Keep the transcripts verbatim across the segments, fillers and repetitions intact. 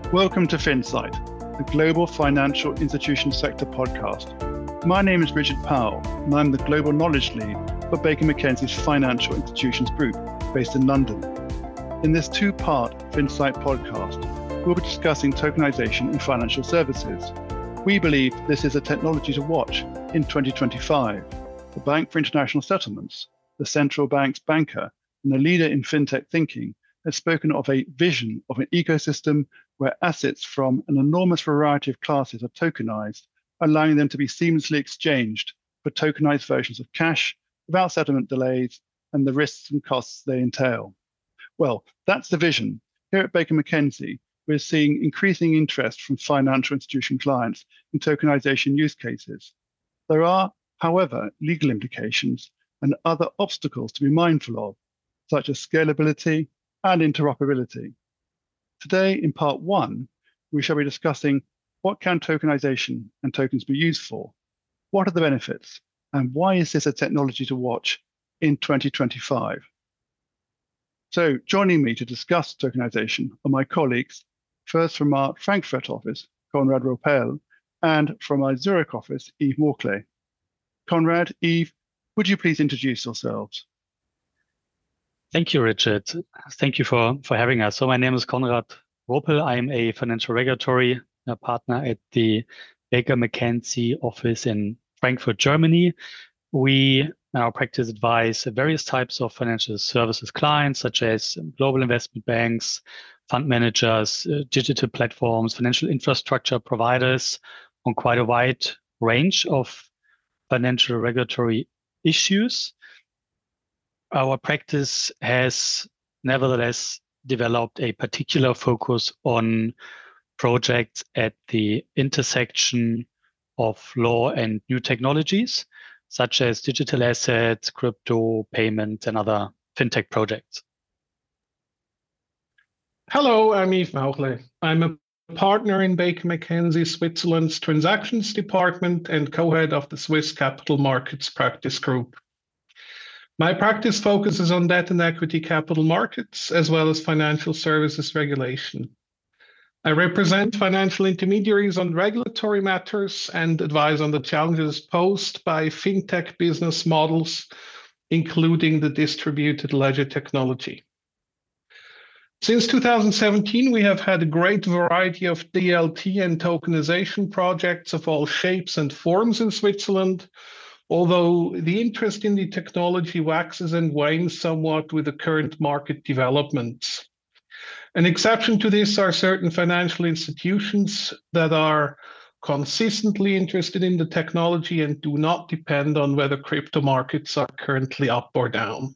Welcome to FinSight, the Global Financial Institution Sector podcast. My name is Richard Powell, and I'm the Global Knowledge Lead for Baker McKenzie's Financial Institutions Group, based in London. In this two-part FinSight podcast, we'll be discussing tokenization in financial services. We believe this is a technology to watch in twenty twenty-five. The Bank for International Settlements, the central bank's banker, and a leader in fintech thinking, has spoken of a vision of an ecosystem where assets from an enormous variety of classes are tokenized, allowing them to be seamlessly exchanged for tokenized versions of cash without settlement delays and the risks and costs they entail. Well, that's the vision. Here at Baker McKenzie, we're seeing increasing interest from financial institution clients in tokenization use cases. There are, however, legal implications and other obstacles to be mindful of, such as scalability and interoperability. Today, in part one, we shall be discussing what can tokenization and tokens be used for, what are the benefits, and why is this a technology to watch in twenty twenty-five? So joining me to discuss tokenization are my colleagues, first from our Frankfurt office, Konrad Ropel, and from our Zurich office, Yves Morclay. Konrad, Yves, would you please introduce yourselves? Thank you, Richard. Thank you for, for having us. So my name is Konrad Ropel. I'm a financial regulatory uh, partner at the Baker McKenzie office in Frankfurt, Germany. We, in our practice, advise various types of financial services clients, such as global investment banks, fund managers, uh, digital platforms, financial infrastructure providers on quite a wide range of financial regulatory issues. Our practice has nevertheless developed a particular focus on projects at the intersection of law and new technologies, such as digital assets, crypto, payments, and other fintech projects. Hello, I'm Yves Morclay. I'm a partner in Baker McKenzie Switzerland's Transactions Department and co-head of the Swiss Capital Markets Practice Group. My practice focuses on debt and equity capital markets, as well as financial services regulation. I represent financial intermediaries on regulatory matters and advise on the challenges posed by fintech business models, including the distributed ledger technology. Since two thousand seventeen, we have had a great variety of D L T and tokenization projects of all shapes and forms in Switzerland, although the interest in the technology waxes and wanes somewhat with the current market developments. An exception to this are certain financial institutions that are consistently interested in the technology and do not depend on whether crypto markets are currently up or down.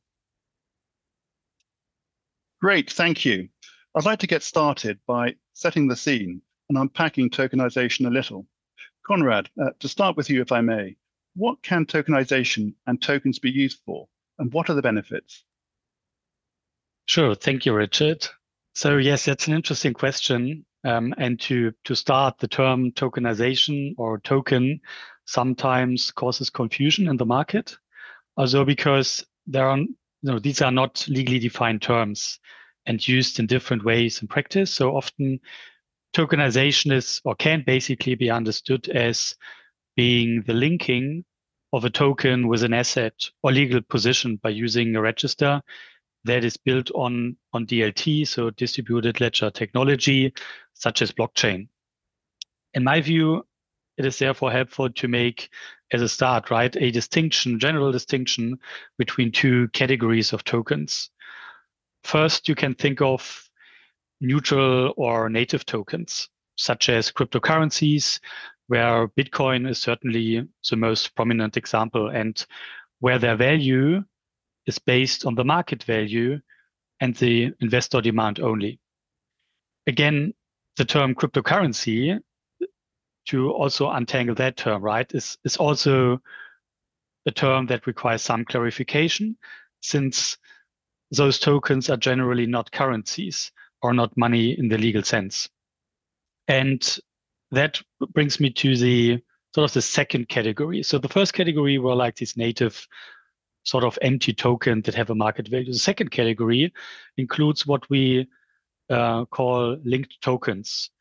Great, thank you. I'd like to get started by setting the scene and unpacking tokenization a little. Konrad, uh, to start with you, if I may, what can tokenization and tokens be used for, and what are the benefits? Sure, thank you, Richard. So yes, that's an interesting question. Um, and to, to start, the term tokenization or token sometimes causes confusion in the market. Also because there are, you know, these are not legally defined terms and used in different ways in practice. So often tokenization is or can basically be understood as being the linking of a token with an asset or legal position by using a register that is built on, on D L T, so distributed ledger technology, such as blockchain. In my view, it is therefore helpful to make, as a start, right, a distinction, general distinction between two categories of tokens. First, you can think of neutral or native tokens, such as cryptocurrencies, where Bitcoin is certainly the most prominent example, and where their value is based on the market value and the investor demand only. Again, the term cryptocurrency, to also untangle that term, right, is, is also a term that requires some clarification, since those tokens are generally not currencies or not money in the legal sense. And that brings me to the sort of the second category. So the first category were like these native sort of empty tokens that have a market value. The second category includes what we uh, call linked tokens.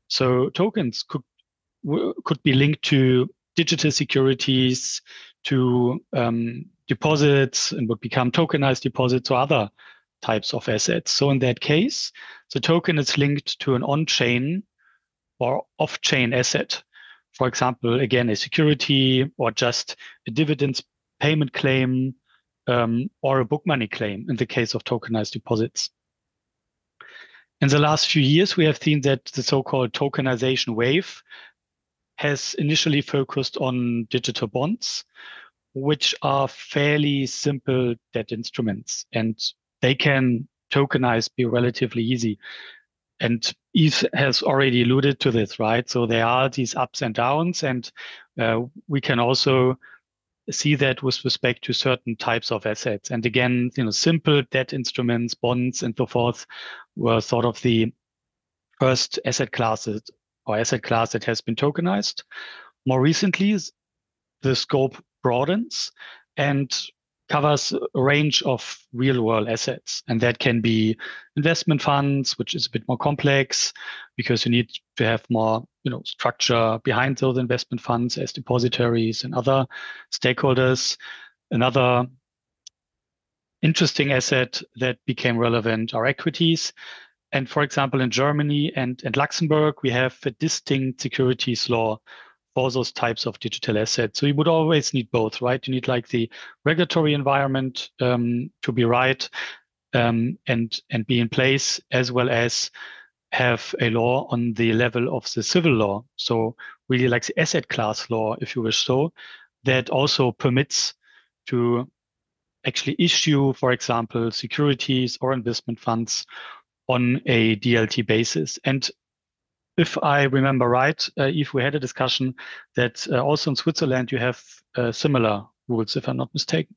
So tokens could could be linked to digital securities, to um, deposits, and would become tokenized deposits or other types of assets. So in that case, the token is linked to an on-chain or off-chain asset. For example, again, a security or just a dividends payment claim um, or a book money claim in the case of tokenized deposits. In the last few years, we have seen that the so-called tokenization wave has initially focused on digital bonds, which are fairly simple debt instruments, and they can tokenize, be relatively easy. And Yves has already alluded to this, right? So there are these ups and downs, and uh, we can also see that with respect to certain types of assets. And again, you know, simple debt instruments, bonds, and so forth were sort of the first asset classes or asset class that has been tokenized. More recently, the scope broadens and covers a range of real world assets. And that can be investment funds, which is a bit more complex because you need to have more, you know, structure behind those investment funds as depositories and other stakeholders. Another interesting asset that became relevant are equities. And for example, in Germany and, and Luxembourg, we have a distinct securities law for those types of digital assets. So you would always need both, right? You need like the regulatory environment um, to be right um, and, and be in place, as well as have a law on the level of the civil law. So really like the asset class law, if you wish so, that also permits to actually issue, for example, securities or investment funds on a D L T basis. And if I remember right, uh, if we had a discussion that uh, also in Switzerland, you have uh, similar rules, if I'm not mistaken.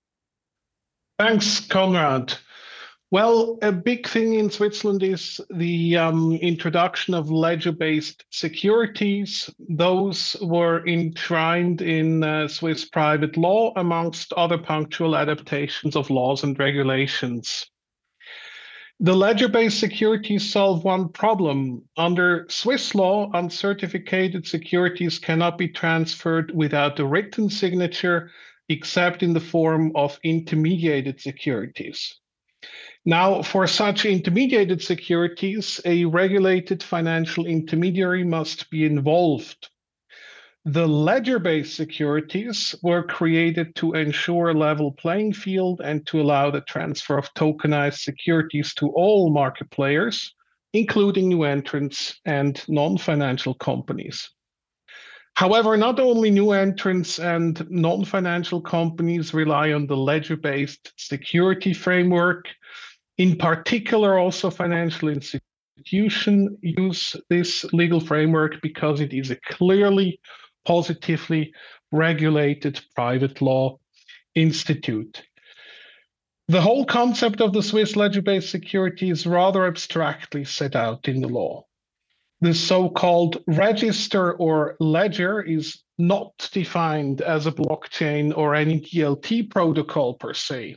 Thanks, Konrad. Well, a big thing in Switzerland is the um, introduction of ledger-based securities. Those were enshrined in uh, Swiss private law, amongst other punctual adaptations of laws and regulations. The ledger-based securities solve one problem. Under Swiss law, uncertificated securities cannot be transferred without a written signature, except in the form of intermediated securities. Now, for such intermediated securities, a regulated financial intermediary must be involved. The ledger-based securities were created to ensure a level playing field and to allow the transfer of tokenized securities to all market players, including new entrants and non-financial companies. However, not only new entrants and non-financial companies rely on the ledger-based security framework. In particular, also financial institutions use this legal framework because it is a clearly positively regulated private law institute. The whole concept of the Swiss ledger-based security is rather abstractly set out in the law. The so-called register or ledger is not defined as a blockchain or any D L T protocol per se.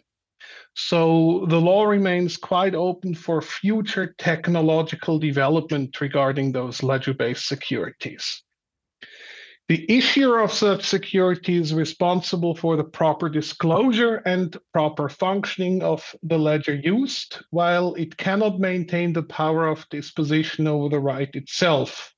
So the law remains quite open for future technological development regarding those ledger-based securities. The issuer of such security is responsible for the proper disclosure and proper functioning of the ledger used, while it cannot maintain the power of disposition over the right itself.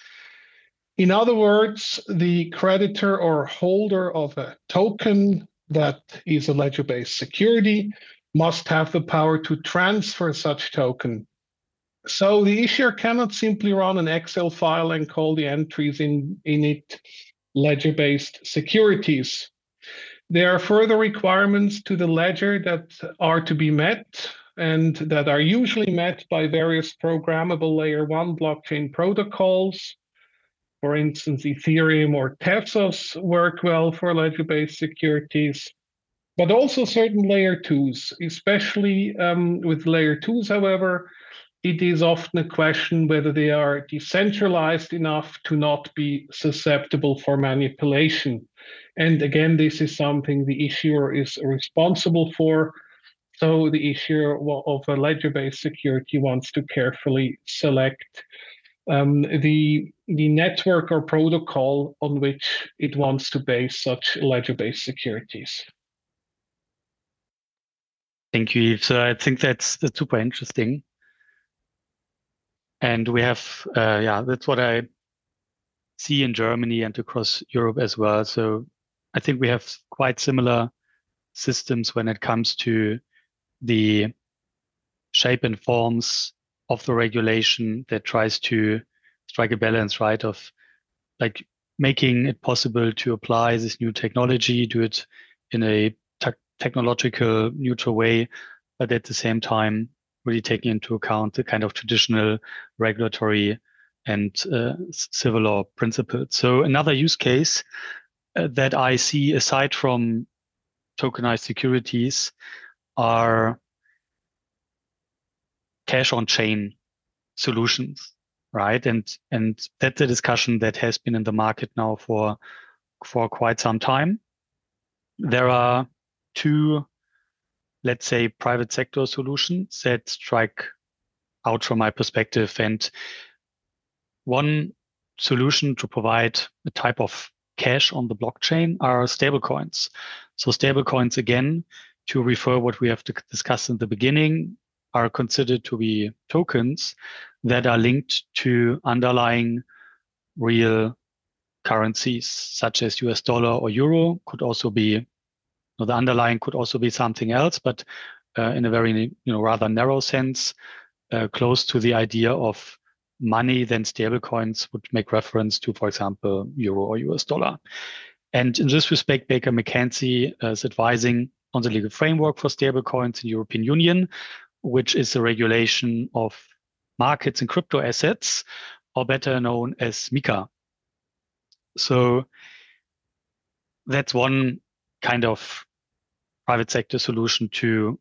In other words, the creditor or holder of a token that is a ledger-based security must have the power to transfer such token. So the issuer cannot simply run an Excel file and call the entries in, in it ledger-based securities. There are further requirements to the ledger that are to be met and that are usually met by various programmable layer one blockchain protocols. For instance, Ethereum or Tezos work well for ledger-based securities, but also certain layer twos, especially um, with layer twos, however, it is often a question whether they are decentralized enough to not be susceptible for manipulation. And again, this is something the issuer is responsible for. So the issuer of a ledger-based security wants to carefully select um, the the network or protocol on which it wants to base such ledger-based securities. Thank you, Yves. So I think that's that's super interesting. And we have, uh, yeah, that's what I see in Germany and across Europe as well. So I think we have quite similar systems when it comes to the shape and forms of the regulation that tries to strike a balance, right, of like making it possible to apply this new technology, do it in a te technological neutral way, but at the same time, really taking into account the kind of traditional regulatory and uh, civil law principles. So another use case uh, that I see aside from tokenized securities are cash on chain solutions, right? And and that's a discussion that has been in the market now for for quite some time. There are two, let's say, private sector solutions that strike out from my perspective. And one solution to provide a type of cash on the blockchain are stablecoins. So stablecoins, again, to refer what we have discussed in the beginning, are considered to be tokens that are linked to underlying real currencies, such as U S dollar or euro. Could also be, no, the underlying could also be something else, but uh, in a very, you know, rather narrow sense, uh, close to the idea of money, then stablecoins would make reference to, for example, euro or U S dollar. And in this respect, Baker McKenzie is advising on the legal framework for stablecoins in the European Union, which is the regulation of markets and crypto assets, or better known as MiCA. So that's one kind of private sector solution to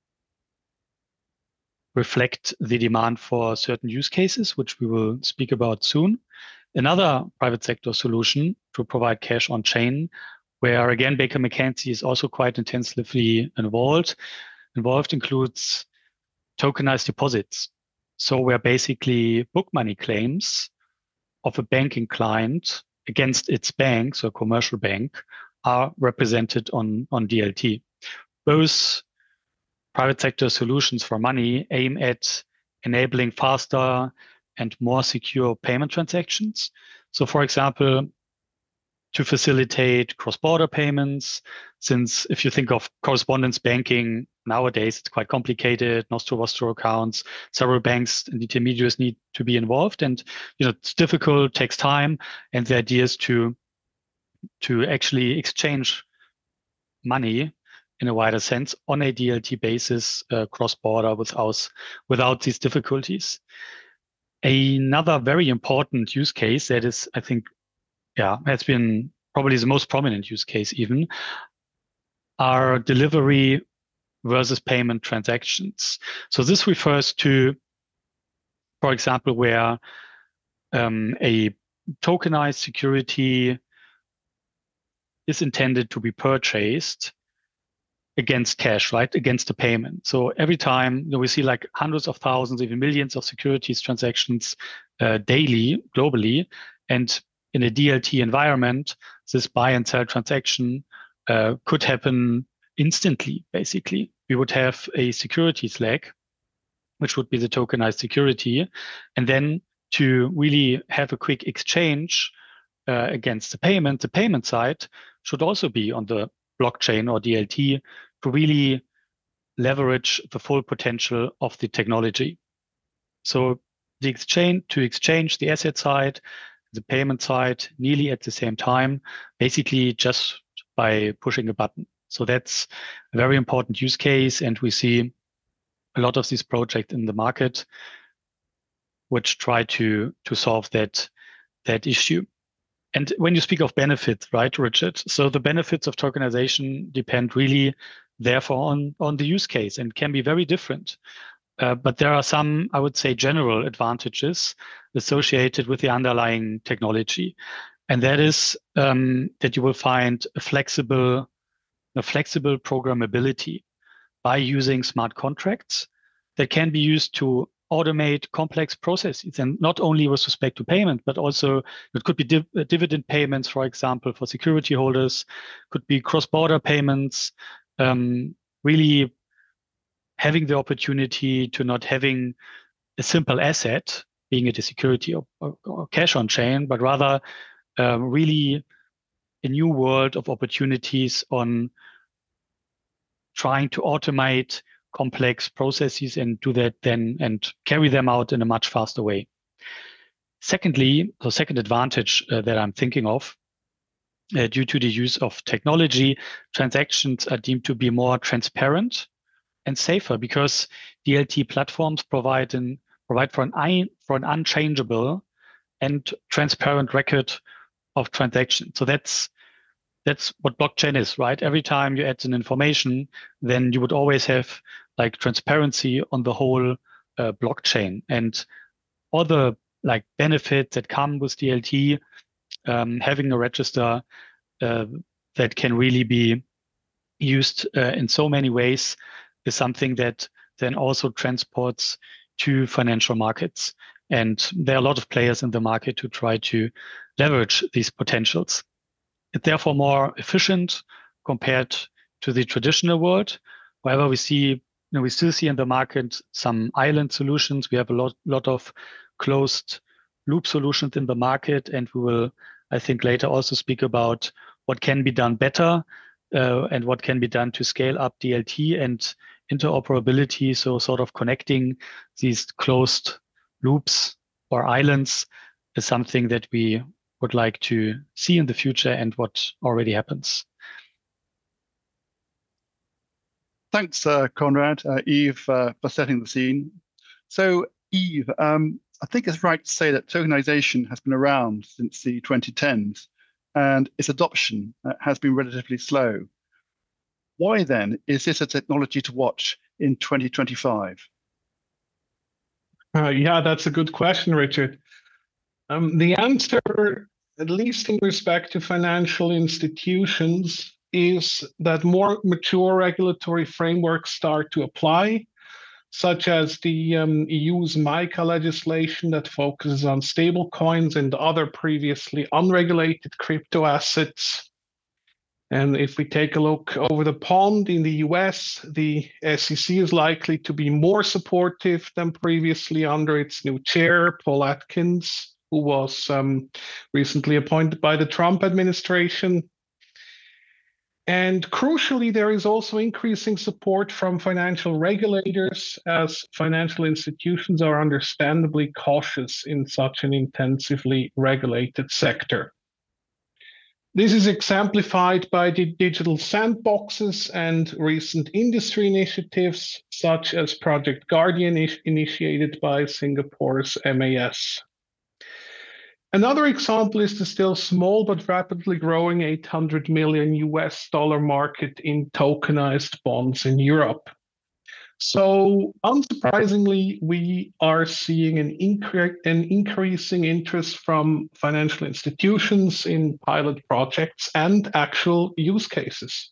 reflect the demand for certain use cases, which we will speak about soon. Another private sector solution to provide cash on chain, where again, Baker McKenzie is also quite intensively involved, involved includes tokenized deposits. So where basically book money claims of a banking client against its bank, so a commercial bank, are represented on, on D L T. Both private sector solutions for money aim at enabling faster and more secure payment transactions. So for example, to facilitate cross-border payments, since if you think of correspondence banking nowadays, it's quite complicated, noster-roster accounts, several banks and intermediaries need to be involved, and you know it's difficult, takes time, and the idea is to to actually exchange money in a wider sense on a D L T basis, uh, cross-border without without these difficulties. Another very important use case that is, I think, yeah, has been probably the most prominent use case even, are delivery versus payment transactions. So this refers to, for example, where um, a tokenized security is intended to be purchased against cash, right? Against a payment. So every time, you know, we see like hundreds of thousands, even millions of securities transactions uh, daily, globally. And in a D L T environment, this buy and sell transaction uh, could happen instantly, basically. We would have a securities leg, which would be the tokenized security. And then to really have a quick exchange uh, against the payment, the payment side should also be on the blockchain or D L T to really leverage the full potential of the technology. So the exchange to exchange the asset side, the payment side nearly at the same time, basically just by pushing a button. So that's a very important use case. And we see a lot of these projects in the market which try to, to solve that, that issue. And when you speak of benefits, right, Richard? So the benefits of tokenization depend really, therefore, on, on the use case and can be very different. Uh, but there are some, I would say, general advantages associated with the underlying technology. And that is um, that you will find a flexible, a flexible programmability by using smart contracts that can be used to automate complex processes, and not only with respect to payment, but also it could be div- dividend payments, for example, for security holders, could be cross-border payments, um, really having the opportunity to not having a simple asset, being it a security or, or, or cash on chain, but rather uh, really a new world of opportunities on trying to automate complex processes and do that then and carry them out in a much faster way. Secondly, the second advantage uh, that I'm thinking of, uh, due to the use of technology, transactions are deemed to be more transparent and safer because D L T platforms provide an provide for an un, for an unchangeable and transparent record of transactions. So that's that's what blockchain is, right? Every time you add an information, then you would always have like transparency on the whole uh, blockchain, and all the like benefits that come with D L T, um, having a register uh, that can really be used uh, in so many ways is something that then also transports to financial markets. And there are a lot of players in the market who try to leverage these potentials. It's therefore more efficient compared to the traditional world. However, we see, you know, we still see in the market some island solutions. We have a lot, lot of closed loop solutions in the market, and we will, I think, later also speak about what can be done better uh, and what can be done to scale up D L T and interoperability. So sort of connecting these closed loops or islands is something that we would like to see in the future and what already happens. Thanks, uh, Konrad, uh, Yves, uh, for setting the scene. So, Yves, um, I think it's right to say that tokenization has been around since the twenty tens, and its adoption uh, has been relatively slow. Why then is this a technology to watch in twenty twenty-five? Uh, yeah, that's a good question, Richard. Um, the answer, at least in respect to financial institutions, is that more mature regulatory frameworks start to apply, such as the um, E U's MiCA legislation that focuses on stablecoins and other previously unregulated crypto assets. And if we take a look over the pond in the U S, the S E C is likely to be more supportive than previously under its new chair, Paul Atkins, who was um, recently appointed by the Trump administration. And crucially, there is also increasing support from financial regulators, as financial institutions are understandably cautious in such an intensively regulated sector. This is exemplified by the digital sandboxes and recent industry initiatives, such as Project Guardian, initiated by Singapore's M A S. Another example is the still small but rapidly growing eight hundred million U S dollar market in tokenized bonds in Europe. So unsurprisingly, we are seeing an, incre- an increasing interest from financial institutions in pilot projects and actual use cases.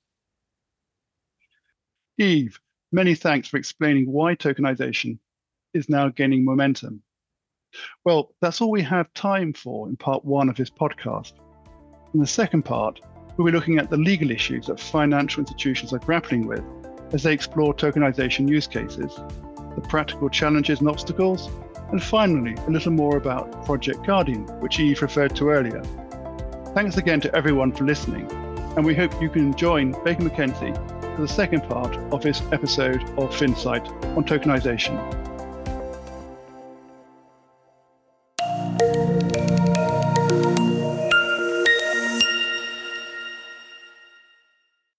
Yves, many thanks for explaining why tokenization is now gaining momentum. Well, that's all we have time for in part one of this podcast. In the second part, we'll be looking at the legal issues that financial institutions are grappling with as they explore tokenization use cases, the practical challenges and obstacles, and finally, a little more about Project Guardian, which Yves referred to earlier. Thanks again to everyone for listening, and we hope you can join Baker McKenzie for the second part of this episode of FinSight on tokenization.